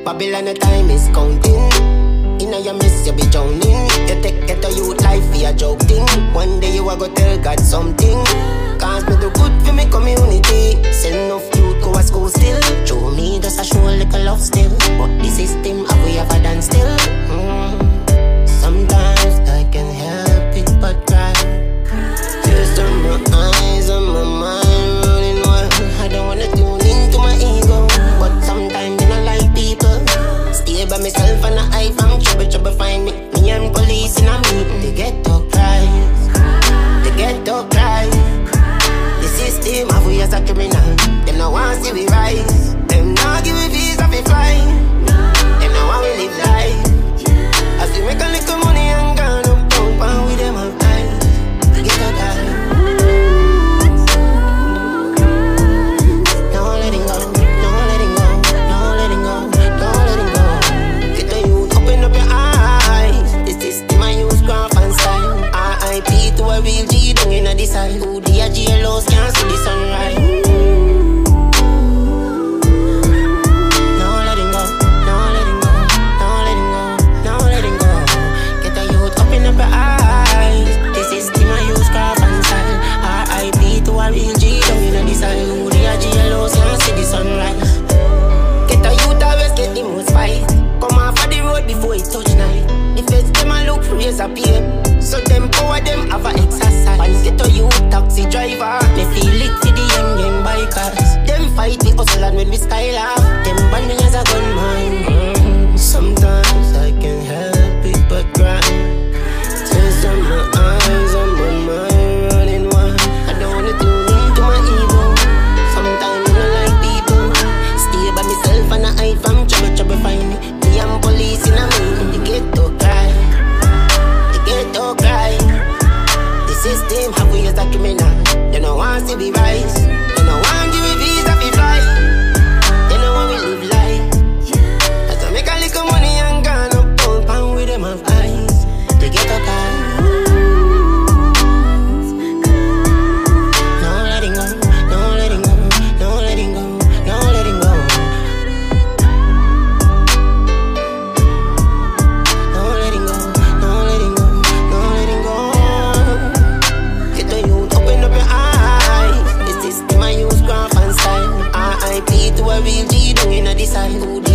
Babylon, the time is counting. Inna your mess, you be drowning. You take get a youth life for a joke thing. One day you a go tell God something. Cause me do good for me community. Send enough youth go a school still. Show me just a show a little love still. But the system have we ever done still. Sometimes I can help it but cry. Tears on my eyes and my mind running wild. I don't wanna tune into my ego, but sometimes I don't like people. Stay by myself and I from trouble find me. Me and police in a meet. They get to cry. They get to cry. The system have we as a criminal. Them no want see we rise. Them not give we visa fi fly. Them no want we live life. As we make a little money and gone up down, and with them have eyes. They get to cry. No letting go. No letting go. No letting go. No letting go. Get the youth, open up your eyes. The system I use craft and style. RIP to a real G down in the side. Who the GLOs can't see the sunrise. No letting go. No letting go. No letting go. No letting go. Get the youth, open up your eyes. The system I use craft and style. RIP to a real G down in the side. Who the GLOs can't see the sunrise. Get the youth always get the most fight. Come off of the road before it touch night. The feds them a look raise a peer. So them power them have a exercise. And get to you taxi driver. Me feel it for the young bikers. Them fight the hustle and when we skylar. Them ban me as a gunman. Sometimes I can't help it but cry. Tears on my eyes and my mind running wild. I don't wanna tune into my ego. Sometimes I don't like people. Stay by myself and I hide from trouble find me. Me and police in a meeting. They get to cry. They get to cry. The system have we as a criminal. They don't want to be rise. They don't want to be visa fi fly. They don't want we live life. As I make a little money and gone up down, and with them have eyes. They get to cry. No letting go. No letting go. No letting go. No letting go. No letting go. No letting go. No letting go. Get the youth, open up your eyes. The system I use craft and style. RIP to a real G down in the side.